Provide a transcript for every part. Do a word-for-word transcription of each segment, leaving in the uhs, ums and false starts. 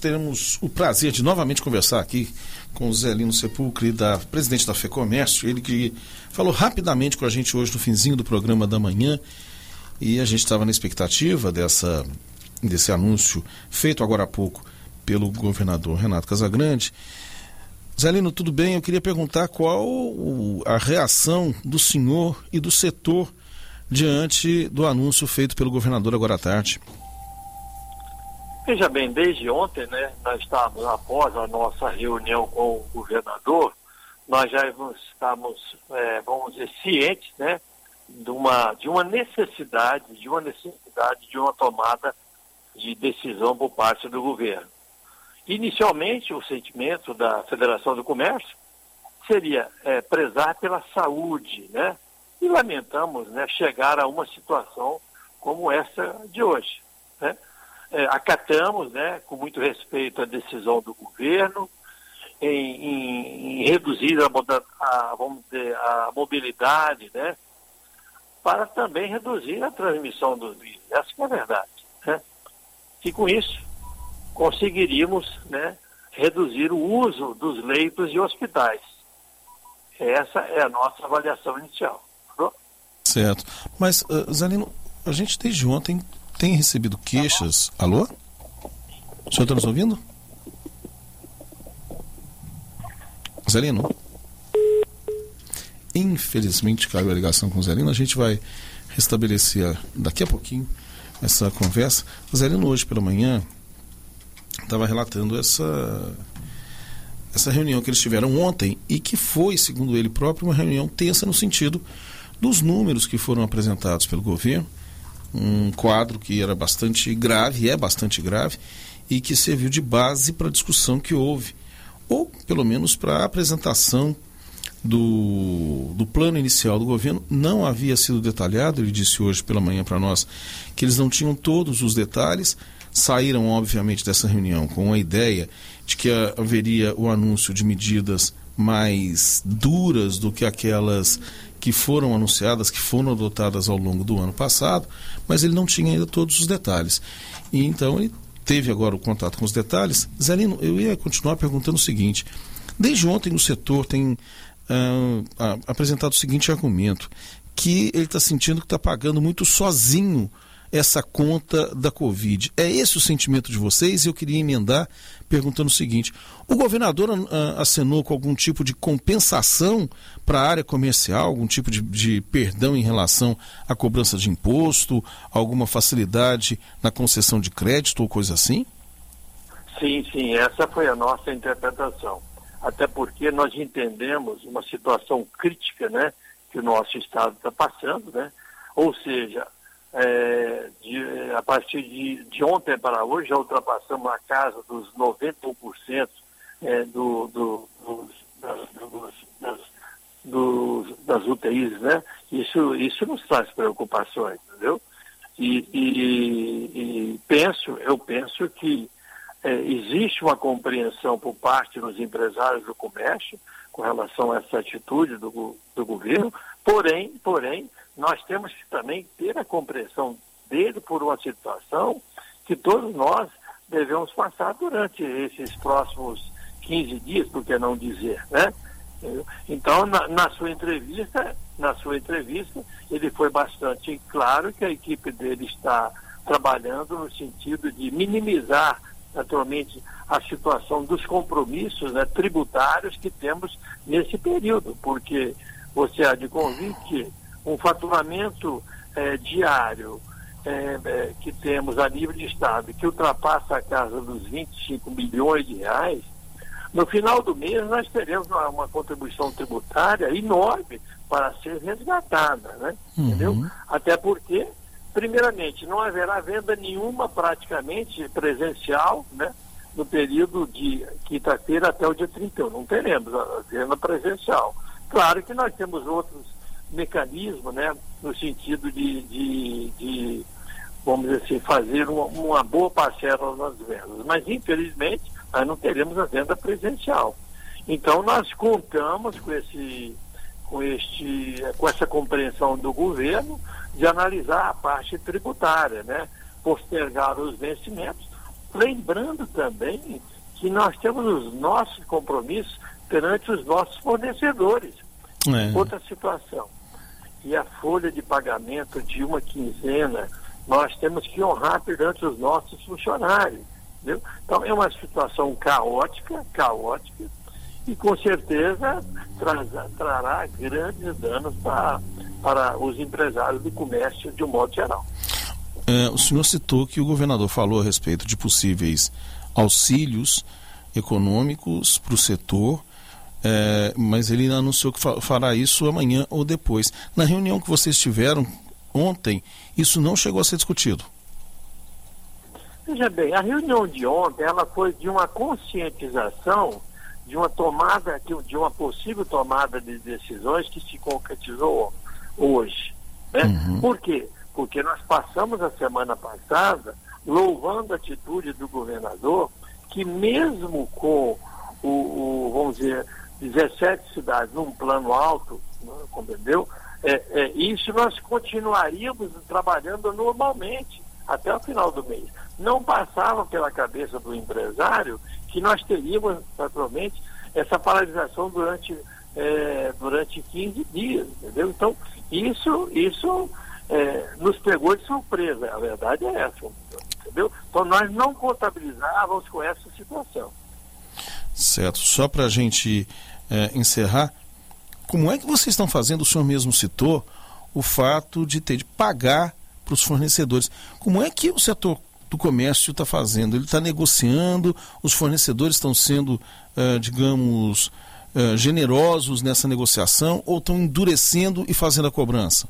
teremos o prazer de novamente conversar aqui com o Zelino Sepulcre, da, presidente da FEComércio, ele que falou rapidamente com a gente hoje no finzinho do programa da manhã, e a gente estava na expectativa dessa, desse anúncio feito agora há pouco pelo governador Renato Casagrande. Zelino, tudo bem? Eu queria perguntar qual a reação do senhor e do setor diante do anúncio feito pelo governador agora à tarde. Veja bem, desde ontem, né, nós estávamos após a nossa reunião com o governador, nós já estamos, é, vamos dizer, cientes, né, de uma, de uma necessidade, de uma necessidade de uma tomada de decisão por parte do governo. Inicialmente, o sentimento da Federação do Comércio seria é, prezar pela saúde, né, e lamentamos, né, chegar a uma situação como essa de hoje, né. É, acatamos, né, com muito respeito a decisão do governo em, em, em reduzir a, a, vamos dizer, a mobilidade, né, para também reduzir a transmissão do vírus. Essa que é a verdade, né? E com isso conseguiríamos, né, reduzir o uso dos leitos de hospitais. Essa é a nossa avaliação inicial. Tá? Certo. Mas, uh, Zelino, a gente desde ontem tem recebido queixas... Alô? O senhor está nos ouvindo? Zelino? Infelizmente caiu a ligação com o Zelino. A gente vai restabelecer daqui a pouquinho essa conversa. O Zelino hoje pela manhã estava relatando essa, essa reunião que eles tiveram ontem e que foi, segundo ele próprio, uma reunião tensa no sentido dos números que foram apresentados pelo governo. Um quadro que era bastante grave, é bastante grave, e que serviu de base para a discussão que houve, ou pelo menos para a apresentação do, do plano inicial do governo. Não havia sido detalhado, ele disse hoje pela manhã para nós que eles não tinham todos os detalhes, saíram obviamente dessa reunião com a ideia de que haveria o anúncio de medidas mais duras do que aquelas que foram anunciadas, que foram adotadas ao longo do ano passado, mas ele não tinha ainda todos os detalhes. E então ele teve agora o contato com os detalhes. Zelino, eu ia continuar perguntando o seguinte: desde ontem o setor tem ah, ah, apresentado o seguinte argumento, que ele está sentindo que está pagando muito sozinho essa conta da Covid. É esse o sentimento de vocês? E eu queria emendar perguntando o seguinte: o governador uh, acenou com algum tipo de compensação para a área comercial, algum tipo de, de perdão em relação à cobrança de imposto, alguma facilidade na concessão de crédito ou coisa assim? Sim, sim, essa foi a nossa interpretação. Até porque nós entendemos uma situação crítica, né, que o nosso Estado está passando, né? Ou seja, É, de, a partir de, de ontem para hoje já ultrapassamos a casa dos noventa e um por cento é, do, do, dos, das, dos, das, dos, das U T Is, né? Isso, isso nos traz preocupações, entendeu? E, e, e penso, eu penso que é, existe uma compreensão por parte dos empresários do comércio com relação a essa atitude do, do governo, porém, porém, nós temos que também ter a compreensão dele por uma situação que todos nós devemos passar durante esses próximos quinze dias, por que não dizer, né? Então, na, na sua entrevista, na sua entrevista, ele foi bastante claro que a equipe dele está trabalhando no sentido de minimizar, naturalmente, a situação dos compromissos, né, tributários que temos nesse período, porque você há de convir que um faturamento eh, diário eh, eh, que temos a nível de Estado, que ultrapassa a casa dos vinte e cinco milhões de reais, no final do mês nós teremos uma, uma contribuição tributária enorme para ser resgatada, né? Uhum. Entendeu? Até porque, primeiramente, não haverá venda nenhuma praticamente presencial, né, no período de quinta-feira até o dia trinta e um. Não teremos a venda presencial. Claro que nós temos outros mecanismo, né, no sentido de, de, de vamos dizer assim, fazer uma, uma boa parcela nas vendas, mas infelizmente nós não teremos a venda presencial. Então nós contamos com esse, com este, com essa compreensão do governo de analisar a parte tributária, né, postergar os vencimentos, Lembrando também que nós temos os nossos compromissos perante os nossos fornecedores. É. Outra situação, e a folha de pagamento de uma quinzena, nós temos que honrar perante os nossos funcionários. Entendeu? Então é uma situação caótica, caótica, e com certeza traz, trará grandes danos para, para os empresários do comércio de um modo geral. É, o senhor citou que o governador falou a respeito de possíveis auxílios econômicos para o setor, é, mas ele anunciou que fa- fará isso amanhã ou depois. Na reunião que vocês tiveram ontem, isso não chegou a ser discutido? Veja bem, a reunião de ontem ela foi de uma conscientização de uma tomada, de uma possível tomada de decisões que se concretizou hoje. Né? Uhum. Por quê? Porque nós passamos a semana passada louvando a atitude do governador, que mesmo com o, o vamos dizer, dezessete cidades num plano alto, compreendeu? É, é, isso nós continuaríamos trabalhando normalmente até o final do mês. Não passava pela cabeça do empresário que nós teríamos, naturalmente, essa paralisação durante, é, durante quinze dias, entendeu? Então, isso, isso é, nos pegou de surpresa, a verdade é essa, entendeu? Então, nós não contabilizávamos com essa situação. Certo. Só para a gente é, encerrar, como é que vocês estão fazendo, o senhor mesmo citou, o fato de ter de pagar para os fornecedores? Como é que o setor do comércio está fazendo? Ele está negociando, os fornecedores estão sendo, uh, digamos, uh, generosos nessa negociação ou estão endurecendo e fazendo a cobrança?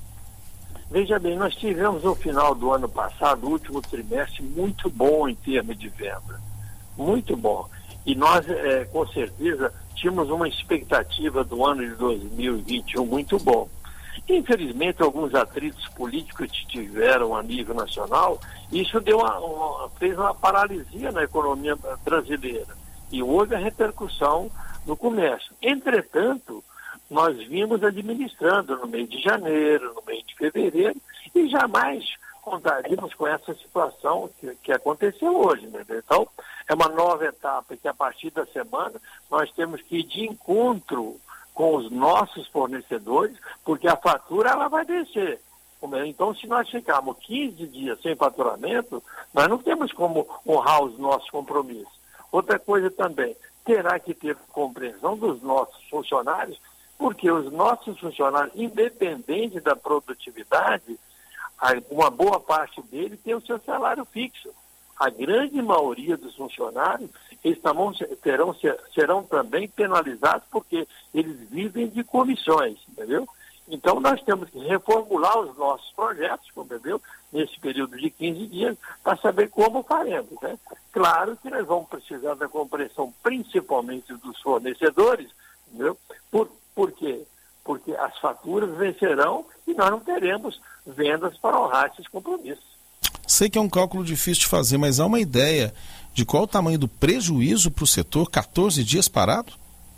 Veja bem, nós tivemos no final do ano passado, o último trimestre, muito bom em termos de venda. Muito bom. E nós, é, com certeza, tínhamos uma expectativa do ano de dois mil e vinte e um muito bom. Infelizmente, alguns atritos políticos que tiveram a nível nacional, isso deu uma, uma, fez uma paralisia na economia brasileira e houve a repercussão no comércio. Entretanto, nós vimos administrando no mês de janeiro, no mês de fevereiro, e jamais contaríamos com essa situação que, que aconteceu hoje. Né? Então, é uma nova etapa que a partir da semana nós temos que ir de encontro com os nossos fornecedores, porque a fatura ela vai descer. Então, se nós ficarmos quinze dias sem faturamento, nós não temos como honrar os nossos compromissos. Outra coisa também, terá que ter compreensão dos nossos funcionários, porque os nossos funcionários, independente da produtividade, uma boa parte dele tem o seu salário fixo. A grande maioria dos funcionários eles também terão, serão também penalizados porque eles vivem de comissões, entendeu? Então, nós temos que reformular os nossos projetos, entendeu? Nesse período de quinze dias, para saber como faremos, né? Claro que nós vamos precisar da compreensão, principalmente dos fornecedores, entendeu? Por, por quê? Porque as faturas vencerão e nós não teremos vendas para honrar esses compromissos. Sei que é um cálculo difícil de fazer, mas há uma ideia de qual o tamanho do prejuízo para o setor, quatorze dias parado?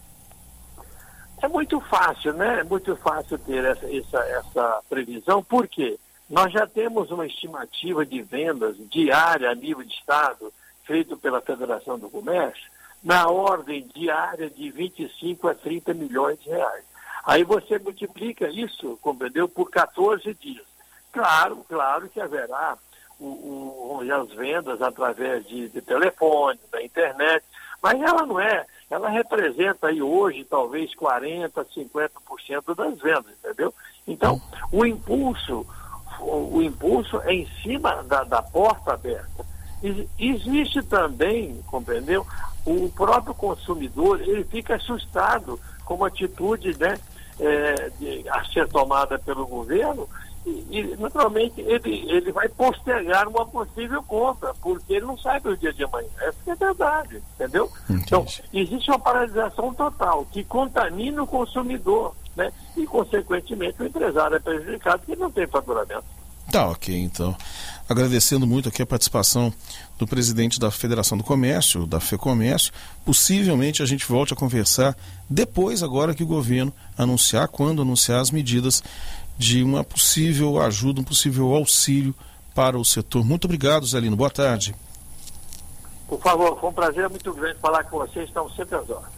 É muito fácil, né? É muito fácil ter essa, essa, essa previsão, porque nós já temos uma estimativa de vendas diária a nível de Estado, feito pela Federação do Comércio, na ordem diária de vinte e cinco a trinta milhões de reais. Aí você multiplica isso, compreendeu, por quatorze dias. Claro, claro que haverá O, o, as vendas através de, de telefone, da internet, mas ela não é, ela representa aí hoje talvez quarenta, cinquenta por cento das vendas, entendeu? Então, o impulso, o, o impulso é em cima da, da porta aberta. E, existe também, compreendeu? O próprio consumidor, ele fica assustado com a atitude, né, é, de, a ser tomada pelo governo. E, naturalmente, ele, ele vai postergar uma possível compra, porque ele não sabe o dia de amanhã. Essa é a verdade, entendeu? Entendi. Então, existe uma paralisação total que contamina o consumidor, né? E, consequentemente, o empresário é prejudicado porque não tem faturamento. Tá, ok, então. Agradecendo muito aqui a participação do presidente da Federação do Comércio, da FEComércio. Possivelmente a gente volte a conversar depois, agora que o governo anunciar, quando anunciar as medidas de uma possível ajuda, um possível auxílio para o setor. Muito obrigado, Zé Lino. Boa tarde. Por favor, foi um prazer muito grande falar com vocês, estamos sempre às horas.